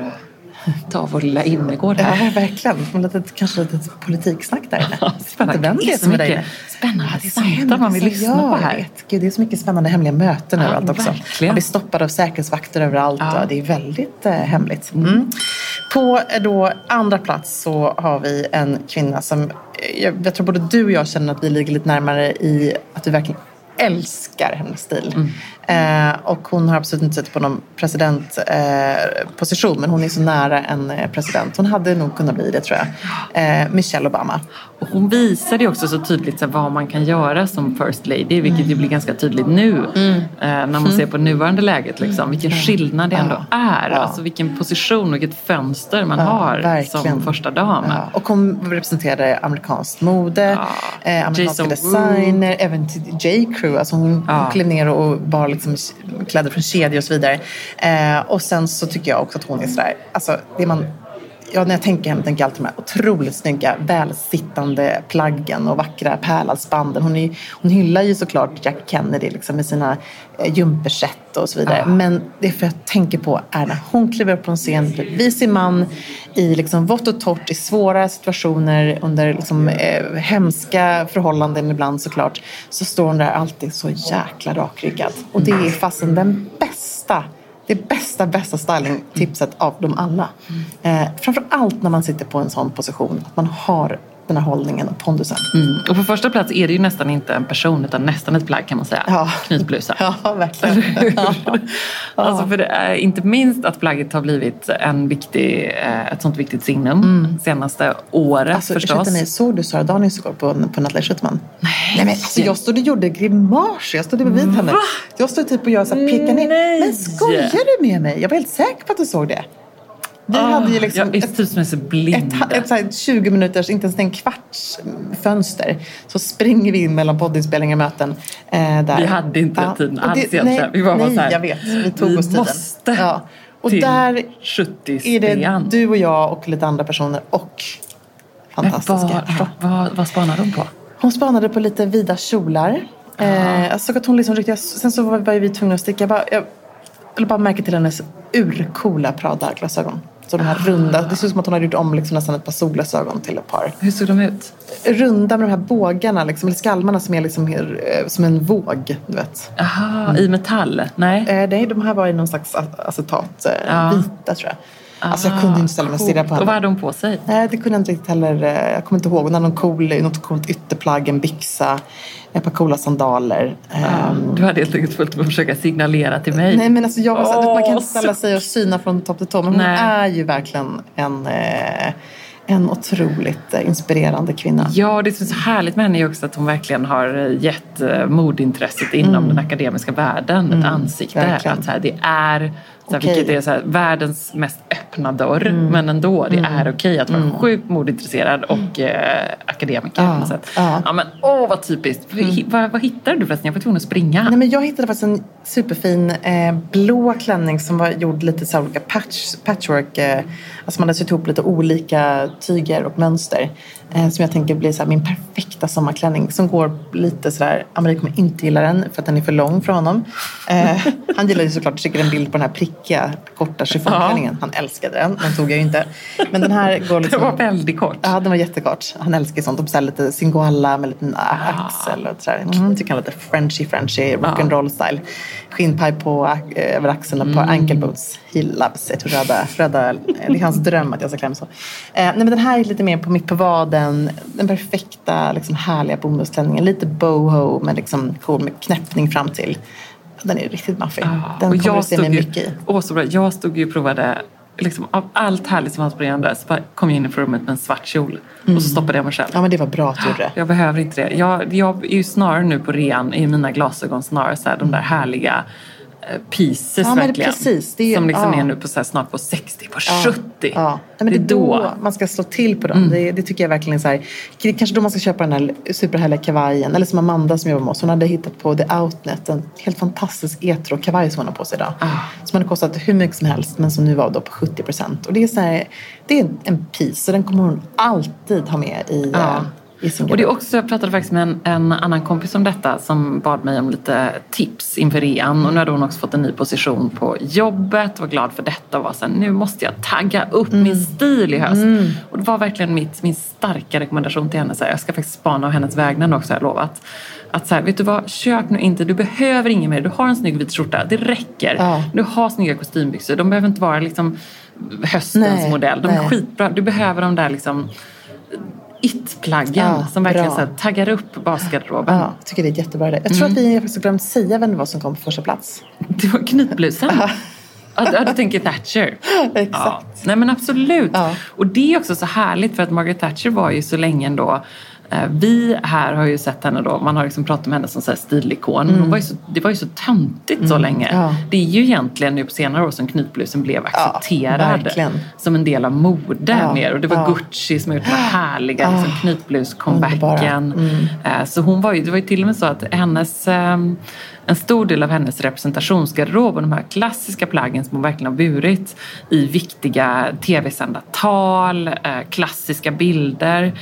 Ta vår lilla innergård här. Ja, verkligen. Kanske lite politiksnack där inne. Spännande. Det är så mycket spännande samtal man vill lyssna på här. Gud, det är så mycket spännande hemliga möten överallt också. Verkligen. Man blir stoppad av säkerhetsvakter överallt. Och det är väldigt hemligt. På då andra plats så har vi en kvinna som jag tror både du och jag känner att vi ligger lite närmare i att vi verkligen älskar hennes stil. Och hon har absolut inte suttit på någon presidentposition, men hon är så nära en president. Hon hade nog kunnat bli det, tror jag. Michelle Obama. Och hon visade ju också så tydligt så vad man kan göra som first lady, vilket ju blir ganska tydligt nu när man ser på nuvarande läget. Liksom, vilken skillnad det ändå är. Alltså vilken position, vilket fönster man har verkligen som första dam. Och hon representerade amerikanskt mode, amerikanska designer, även till J.Crew. Alltså hon klev ner och bar liksom kläder från kedjor och så vidare. Och sen så tycker jag också att hon är sådär, alltså det man... Ja, när jag tänker henne tänker jag alltid de här otroligt snygga, välsittande plaggen och vackra pärlhalsbanden. Hon hyllar ju såklart Jack Kennedy liksom, med sina jumperset och så vidare. Men det för jag tänker på är när hon kliver upp på en scen vid sin man i liksom vått och torrt, i svåra situationer, under liksom, hemska förhållanden ibland såklart, så står hon där alltid så jäkla rakryggad. Och det är fasen den bästa stylingtipset av dem alla. Framförallt när man sitter på en sån position att man har den här hållningen och pondusen. Och på första plats är det ju nästan inte en person utan nästan ett plagg, kan man säga. Knytblusa. Ja, verkligen. Alltså för det är inte minst att plagget har blivit ett sånt viktigt signum senaste året, alltså, förstås. Såg du Sara Danius igår på Natalie Schuttman? Nej, men alltså, jag stod och gjorde grimaser. Jag stod bredvid henne. Jag stod typ och jag så pekade ner. Men skojar du med mig? Jag var helt säker på att du såg det. Vi hade ju liksom ett 20 minuters, inte ens en kvarts fönster. Så springer vi in mellan poddinspelningar-möten. Där. Vi hade inte tiden alls. Vi var nej, så här, jag vet. Vi tog oss tiden. Och där 70 är det du och jag och lite andra personer och fantastiska. Vad spanade hon på? Hon spanade på lite vida kjolar. Jag såg att hon liksom riktigt... Sen så var vi tvungna att sticka. Jag bara märka till hennes urcoola Prada-glasögon. Så de här runda, det ser ut som att hon har gjort om liksom nästan ett par solglasögon till ett par. Hur såg de ut? Runda med de här bågarna, liksom, eller skalmarna som är liksom som en våg, du vet. Aha, i metall? Nej. Nej, de här var i någon slags acetat, vita tror jag. Alltså jag kunde inte ställa mig och stirra på henne. Och vad hade hon på sig? Nej, det kunde jag inte riktigt heller. Jag kommer inte ihåg. Hon hade något coolt ytterplagg, en byxa, ett par coola sandaler. Du hade helt enkelt fullt med att försöka signalera till mig. Nej, men alltså jag var så man kan inte ställa sig och syna från topp till tå. Men hon är ju verkligen en otroligt inspirerande kvinna. Ja, det är så härligt med henne är också att hon verkligen har gett modintresset inom den akademiska världen ett ansikte. Verkligen. Att så här, det är vilket är så här, världens mest öppna dörr, men ändå, det är okej att vara sjukt modintresserad och akademiker på något sätt. Ja, men vad typiskt. Vad hittade du förresten? Jag var tvungen att springa. Nej, men jag hittade faktiskt en superfin blå klänning som var gjord lite så här olika patchwork. Alltså man hade sytt ihop lite olika tyger och mönster. Som jag tänker blir så här, min perfekta sommarklänning. Som går lite sådär, Amerik kommer inte gilla den för att den är för lång för honom. Han gillade ju såklart, tycker en bild på den här prickiga, korta chiffongklänningen. Han älskade den tog jag ju inte. Men den här går liksom... Den var väldigt kort. Ja, den var jättekort. Han älskar sånt. Så här lite singoalla med lite axel och sådär. Tycker han lite Frenchy, rock'n'roll style. Skinnpaj på över axeln och ett par ankle boots. He loves it. Röda, det är hans dröm att jag ska klämma så. Nej, men den här är lite mer på mitt på vaden. Den perfekta, liksom härliga bomullsklänningen. Lite boho med liksom cool med knäppning fram till. Den är riktigt maffig. Den kommer du se mig mycket i. Så bra. Jag stod ju och provade liksom, av allt härligt som var inspirerande så kom jag in i rummet med en svart kjol och så stoppade jag mig själv. Ja, men det var bra att du gjorde det. Jag behöver inte det. Jag är ju snarare nu på rean i mina glasögon snarare så här, de där härliga pieces verkligen. Precis. Det är, som liksom är nu på så här, snart på 60, på 70. Ja. Nej, men det är då man ska slå till på dem. Det tycker jag verkligen så här. Kanske då man ska köpa den här superhärliga kavajen. Eller som Amanda som jobbar med oss. Hon hade hittat på The Outnet en helt fantastisk etro-kavaj som hon har på sig idag. Som hade kostat hur mycket som helst. Men som nu var då på 70%. Och det är så här, det är en piece. Så den kommer hon alltid ha med i och det är också, jag pratade faktiskt med en annan kompis om detta som bad mig om lite tips inför rean. Och nu hade hon också fått en ny position på jobbet. Var glad för detta och var så här, nu måste jag tagga upp min stil i höst. Och det var verkligen min starka rekommendation till henne. Så här, jag ska faktiskt spana av hennes vägnar också, har jag lovat. Att så här, vet du vad, köp nu inte, du behöver ingen mer. Du har en snygg vit skjorta, det räcker. Du har snygga kostymbyxor, de behöver inte vara liksom höstens modell. De är skitbra, du behöver de där liksom it-plaggen som verkligen så här, taggar upp basgarderoben. Ja, jag tycker det är jättebra det. Jag tror att vi faktiskt glömt säga vem det var som kom på första plats. Det var knytblusen. Ja, du tänker Thatcher. Exakt. Ja. Nej, men absolut. Ja. Och det är också så härligt för att Margaret Thatcher var ju så länge ändå. Vi här har ju sett henne då, man har liksom pratat med henne som så här stilikon. Det var ju så töntigt så länge. Ja. Det är ju egentligen nu på senare år som knytblusen blev accepterad som en del av mode mer. Och det var Gucci som gjorde den härliga liksom, knytblus-comebacken. Så hon var ju, det var ju till och med så att en stor del av hennes representationsgarderob och de här klassiska plaggen som hon verkligen har burit i viktiga tv-sända tal, klassiska bilder.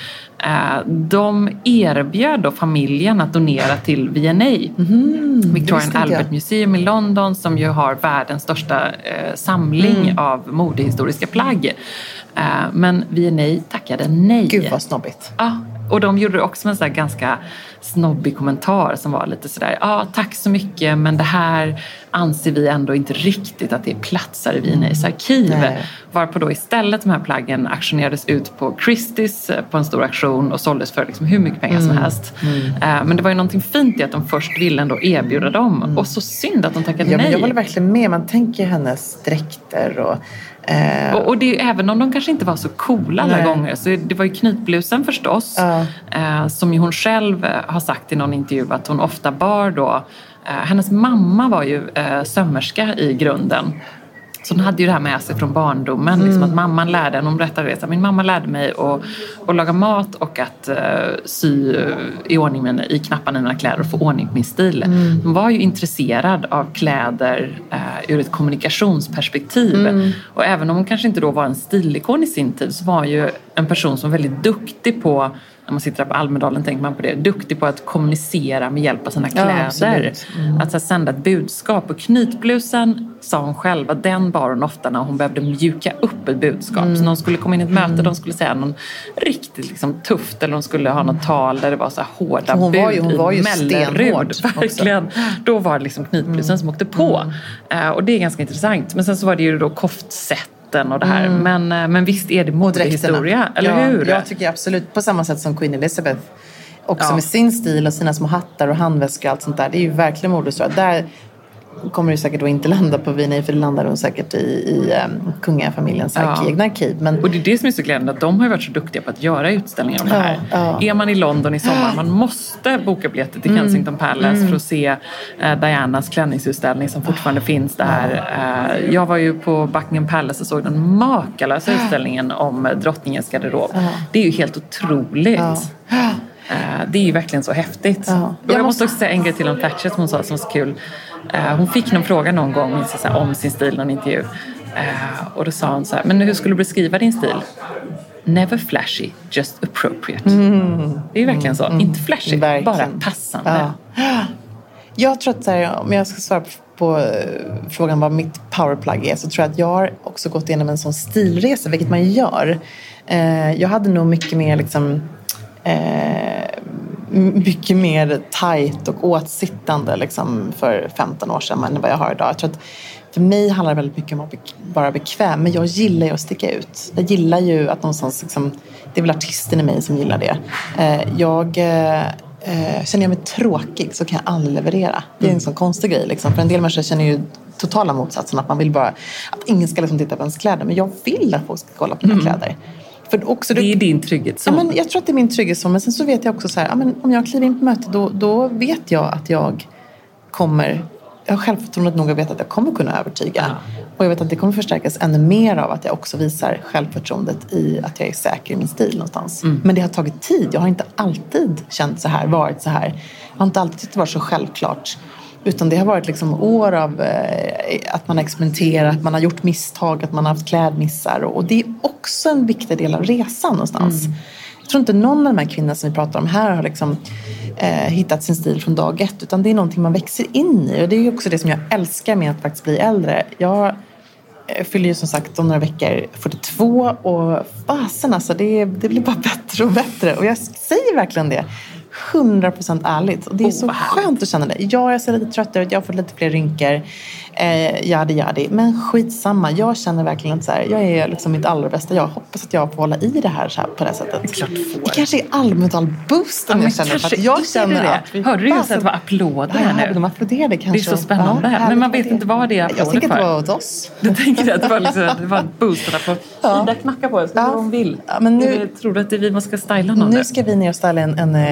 De erbjöd då familjen att donera till V&A, Victorian Albert Museum i London, som ju har världens största samling av modehistoriska plagg. Men V&A tackade nej. Gud vad snobbigt. Ja, och de gjorde också en sån här ganska snobbig kommentar som var lite sådär, tack så mycket, men det här anser vi ändå inte riktigt att det platsar i V&A's arkiv. Varpå då istället de här plaggen auktionerades ut på Christie's på en stor auktion och såldes för liksom hur mycket pengar som helst. Men det var ju någonting fint i att de först ville ändå erbjuda dem. Och så synd att de tackade nej. Men jag håller verkligen med. Man tänker hennes dräkter och det, även om de kanske inte var så coola alla gånger, så det var ju knytblusen förstås, som ju hon själv har sagt i någon intervju att hon ofta bar då. Hennes mamma var ju sömmerska i grunden. Så hon hade ju det här med sig från barndomen. Liksom att mamman lärde henne, hon berättade det. Så min mamma lärde mig att laga mat och att sy i ordning i knapparna i mina kläder och få ordning på min stil. Hon var ju intresserad av kläder ur ett kommunikationsperspektiv. Och även om hon kanske inte då var en stilikon i sin tid, så var ju en person som var väldigt duktig på, när man sitter där på Almedalen tänker man på det, duktig på att kommunicera med hjälp av sina kläder. Att så sända ett budskap. Och knytblusen, sa hon själv, att den bar hon ofta när hon behövde mjuka upp ett budskap. Så när hon skulle komma in i ett möte, de skulle säga någon riktigt liksom tufft, eller de skulle ha något tal där det var så här hårda hon bud var ju stenhård. Verkligen. Då var det liksom knytblusen som åkte på. Och det är ganska intressant. Men sen så var det ju då koftsätt hatten och det här. Men visst är det modehistoria, eller hur? Jag tycker absolut, på samma sätt som Queen Elizabeth. Också med sin stil och sina små hattar och handväskor och allt sånt där. Det är ju verkligen modehistoria. Där kommer det säkert då inte landa på Vinay, för det landar hon säkert i kungafamiljens egna arkiv. Men... Och det är det som är så glädjande, att de har ju varit så duktiga på att göra utställningar om det här. Är man i London i sommar, man måste boka biljetter till Kensington Palace för att se Dianas klänningsutställning som fortfarande finns där. Jag var ju på Buckingham Palace och såg den makalösa utställningen om drottningens garderob. Det är ju helt otroligt. Det är ju verkligen så häftigt. Och jag måste också säga en grej till om Thatcher som hon sa som var så kul. Hon fick någon fråga någon gång om sin stil, någon intervju. Och då sa hon så här: men hur skulle du beskriva din stil? Never flashy, just appropriate. Det är verkligen så. Inte flashy, bara passande. Jag tror att så här, om jag ska svara på frågan vad mitt powerplug är, så tror jag att jag har också gått igenom en sån stilresa, vilket man gör. Jag hade nog mycket mer liksom... mycket mer tajt och åtsittande liksom för 15 år sedan än vad jag har idag. Jag tror att för mig handlar det väldigt mycket om att vara bekväm, men jag gillar ju att sticka ut. Jag gillar ju att någonstans liksom, det är väl artisten i mig som gillar det. Känner jag mig tråkig så kan jag aldrig leverera. Det är en sån konstig grej liksom. För en del människor känner ju totala motsatsen, att man vill bara att ingen ska liksom titta på ens kläder, men jag vill att folk ska kolla på mina kläder. För också det är din trygghetszon. Ja, men jag tror att det är min trygghetszon. Men sen så vet jag också så här, ja, men om jag kliver in på möte, då vet jag att jag kommer... Jag har självförtroendet nog att veta att jag kommer kunna övertyga. Och jag vet att det kommer förstärkas ännu mer av att jag också visar självförtroendet i att jag är säker i min stil någonstans. Men det har tagit tid. Jag har inte alltid känt så här, varit så här. Jag har inte alltid tyckt det var så självklart. Utan det har varit liksom år av att man har experimenterat, man har gjort misstag, att man har haft klädmissar. Och det är också en viktig del av resan någonstans. Jag tror inte någon av de här kvinnorna som vi pratar om här har liksom, hittat sin stil från dag ett. Utan det är någonting man växer in i. Och det är också det som jag älskar med att faktiskt bli äldre. Jag fyller ju som sagt om några veckor 42. Och fasen alltså, det blir bara bättre och bättre. Och jag säger verkligen det. 100% ärligt. Och det är så skönt att känna det. Ja, jag ser lite trött ut. Jag har fått lite fler rynkor. Jadi. Men skitsamma. Jag känner verkligen att så här, jag är liksom mitt allra bästa. Jag hoppas att jag får hålla i det här, så här på det här sättet. Det är klart du får. Det kanske är allmänt all boosten jag känner. För att jag känner det. Hörde du just att det var applåder här nu? De applåderade kanske. Det är så spännande. Men man vet inte vad det är applåder för. Jag tänker att det var åt oss. Du tänker att det var, liksom, det var boosterna på Ida knackar på oss. Vad hon vill. Ja, men nu, tror du att vi ska styla någon? Nu ska vi ner och styla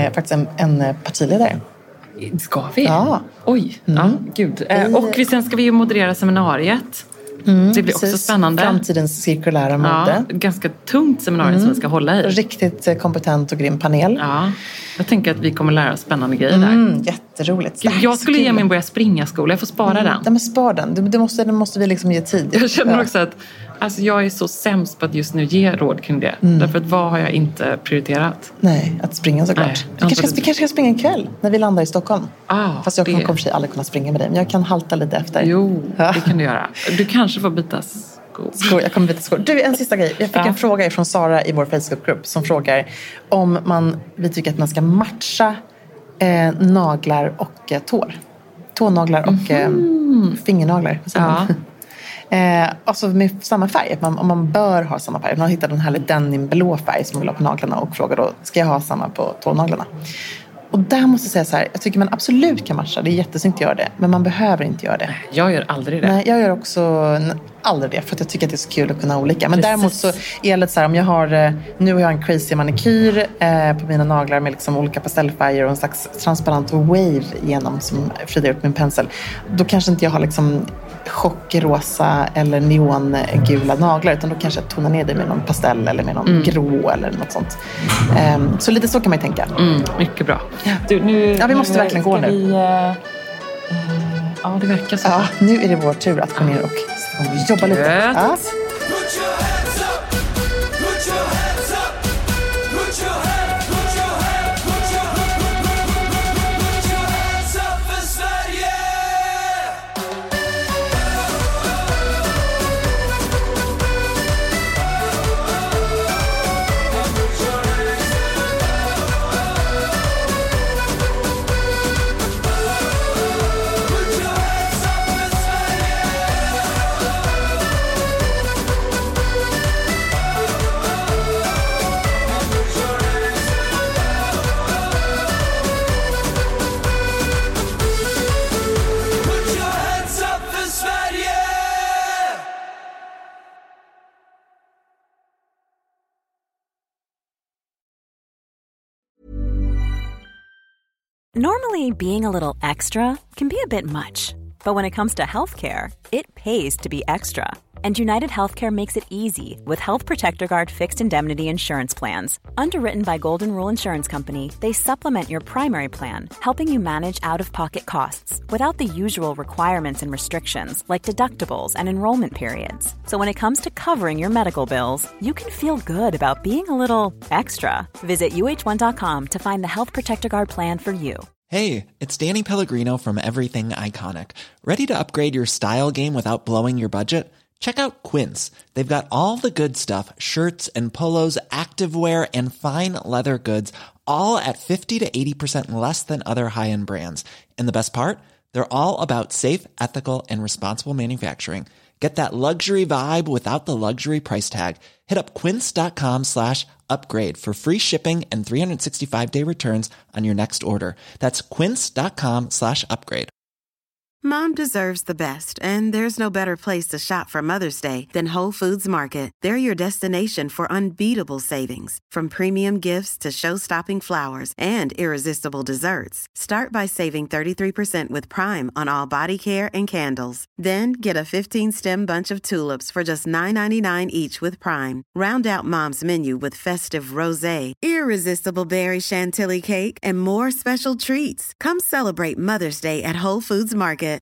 en partiledare. Ska vi? Ja. Oj, ja, gud. Och sen ska vi ju moderera seminariet. Det blir också spännande. Framtidens cirkulära mode. Ja, ganska tungt seminarium som vi ska hålla i. Riktigt kompetent och grym panel. Ja, jag tänker att vi kommer lära oss spännande grejer där. Jätteroligt. Gud, jag skulle ge min börja springa-skola. Jag får spara den. Ja, men spar den. Det måste vi liksom ge tid. Jag känner också att alltså, jag är så sämst på att just nu ge råd kring det. Därför att vad har jag inte prioriterat? Nej, att springa såklart. Vi kanske ska springa en kväll när vi landar i Stockholm. Fast jag kommer för sig aldrig kunna springa med dig. Men jag kan halta lite efter. Jo, det kan du göra. Du kanske får byta skor. Jag kommer byta skor. Du, en sista grej. Jag fick en fråga från Sara i vår Facebookgrupp som frågar om vi tycker att man ska matcha naglar och tår. Tånaglar och fingernaglar. Alltså med samma färg. Om man bör ha samma färg. Man har hittat en härlig denimblå färg som man vill ha på naglarna och frågar då, ska jag ha samma på tånaglarna? Och där måste jag säga så här, jag tycker man absolut kan matcha. Det är jättesnyggt att göra det, men man behöver inte göra det. Jag gör aldrig det. Nej, jag gör också aldrig det, för att jag tycker att det är så kul att kunna ha olika. Men däremot så är det lite så här, om jag har, nu har jag en crazy manikyr på mina naglar med liksom olika pastellfärger och en slags transparent wave genom som frider ut min pensel. Då kanske inte jag har liksom chockrosa eller neongula naglar, utan då kanske jag tonar ner det med någon pastell eller med någon grå eller något sånt. Så lite så kan man ju tänka. Mycket bra. Ja. Du, vi måste verkligen gå nu. Ja, det verkar så. Ja, nu är det vår tur att gå ner och jobba lite. Ja. Normally, being a little extra can be a bit much, but when it comes to healthcare, it pays to be extra. And United Healthcare makes it easy with Health Protector Guard fixed indemnity insurance plans. Underwritten by Golden Rule Insurance Company, they supplement your primary plan, helping you manage out-of-pocket costs without the usual requirements and restrictions like deductibles and enrollment periods. So when it comes to covering your medical bills, you can feel good about being a little extra. Visit UH1.com to find the Health Protector Guard plan for you. Hey, it's Danny Pellegrino from Everything Iconic. Ready to upgrade your style game without blowing your budget? Check out Quince. They've got all the good stuff, shirts and polos, activewear, and fine leather goods, all at 50 to 80% less than other high-end brands. And the best part? They're all about safe, ethical, and responsible manufacturing. Get that luxury vibe without the luxury price tag. Hit up quince.com/upgrade for free shipping and 365-day returns on your next order. That's quince.com/upgrade. Mom deserves the best, and there's no better place to shop for Mother's Day than Whole Foods Market. They're your destination for unbeatable savings, from premium gifts to show-stopping flowers and irresistible desserts. Start by saving 33% with Prime on all body care and candles. Then get a 15-stem bunch of tulips for just $9.99 each with Prime. Round out Mom's menu with festive rosé, irresistible berry chantilly cake, and more special treats. Come celebrate Mother's Day at Whole Foods Market.